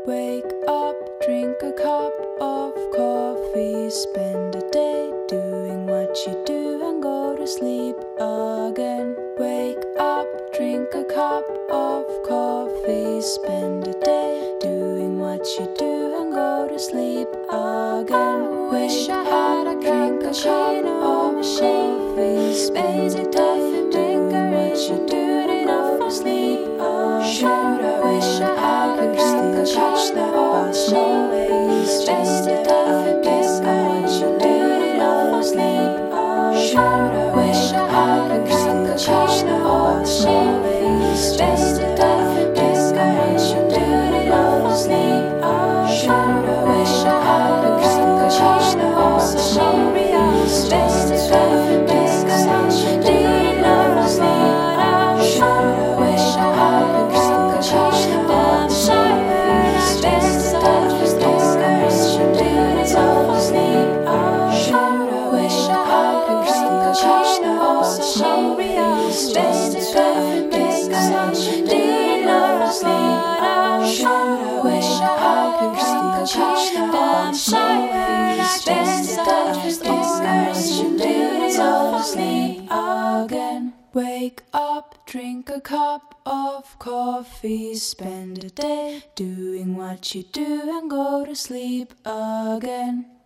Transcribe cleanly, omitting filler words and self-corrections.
Wake up, drink a cup of coffee, spend a day doing what you do and go to sleep again. Wake up, drink a cup of coffee, spend a day doing what you do and go to sleep again. Wish I had a drink a cup of coffee, spend a day doing what you do and go to sleep again. Wish I had a drink a cup of coffee, spend a day doing what you do and go to sleep again. Wish I had a drink a cup of coffee, spend a day doing what you do and go to sleep again. Wish I had a drink a cup of coffee, spend a day doing what you do and go to sleep again. Wish I had a drink a cup of coffee, spend a day doing what you do and go to sleep again. Wish I had a drink a cup of coffee, spend a day doing what you do and go to sleep again. Wish I had a drink a cup of coffee, spend a day doing what you do and go to sleep again. Wake up, drink a cup of coffee, spend a day doing what you do and go to sleep again.